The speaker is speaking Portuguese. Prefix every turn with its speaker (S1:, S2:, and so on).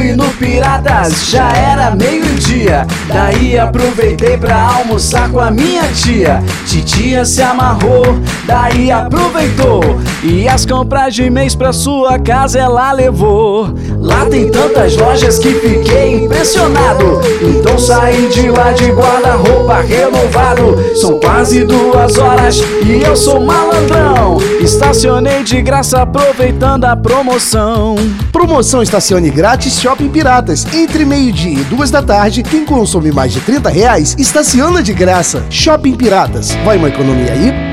S1: fui no Piratas, já era meio-dia. Daí aproveitei pra almoçar com a minha tia. Titia se amarrou, daí aproveitou, e as compras de mês pra sua casa ela levou. Lá tem tantas lojas que fiquei impressionado, então saí de lá de guarda-roupa renovado. São quase 2 horas e eu sou malandrão, estacionei de graça aproveitando a promoção.
S2: Promoção Estacione Grátis Shopping Piratas. Entre meio-dia e 2 da tarde, quem consome mais de R$30 estaciona de graça. Shopping Piratas. Vai uma economia aí?